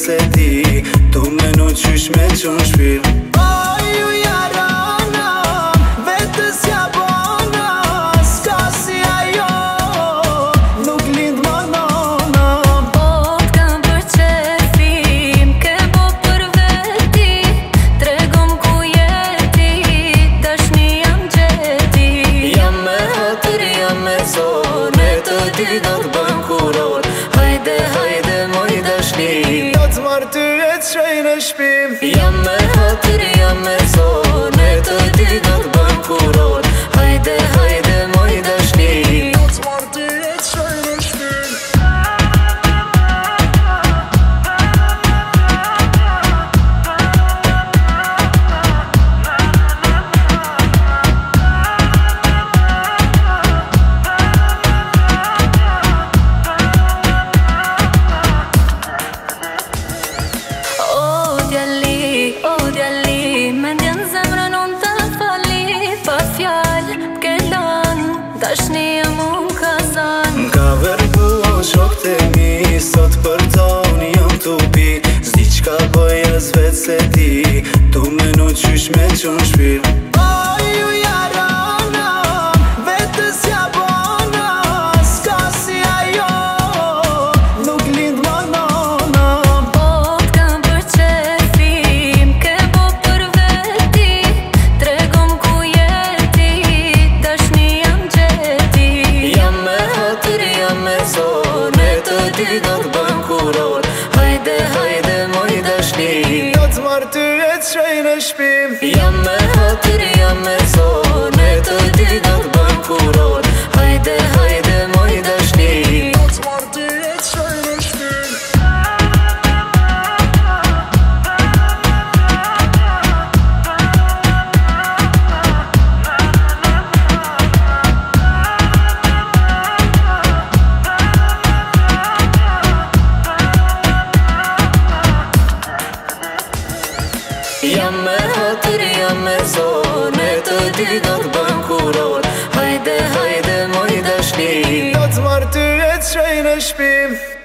se ti tu me nu qysh me qun shpirë. Oj, ju jarana, vetës ja bona, s'ka si ajo, nuk lind më nona. Po t'kam për qefim, ke bo për veti, tregom ku jeti, dashni jam gjeti. Jam me hatër, jam me zor, ne të dy do t'bën kuror. Hajde, hajde moj dashni, Do t'marr ty e t'shoj në shpim. jam me hatër, jam me zor, ne të dy do t'bën kuror. Hajde, hajde moj dashni, Do t'marr ty e t'shoj në shpim. O djali, me ndjen zemrën unë të fali, pa fjallë t'kellan, dashni jam unë kazan. m'ka verbu o shok të mi, sot për ta unë jam t'upi. Zdi qka bëj as vet se ti, tu me nu qysh me qun shpirë. Oj, ju jarana, vetës ja bona, s'ka si ajo, nuk lind më nona. Po t'kam për qefim, ke bo për veti, tregom ku jeti, dashni jam gjeti. Jam me hatër, jam me zor, ne të dy do t'bën kuror. Hajde, hajde moj dashni, Do t'marr ty e t'shoj në shpim. jam me hatër, jam me zor, ne të dy do t'bën kuror. Hajde, hajde moj dashni, Do t'marr ty e t'shoj në shpim. jam me hatër, jam me zor, ne të dy do t'bën kuror. Hajde, hajde moj dashni, Do t'marr ty e t'shoj në shpim.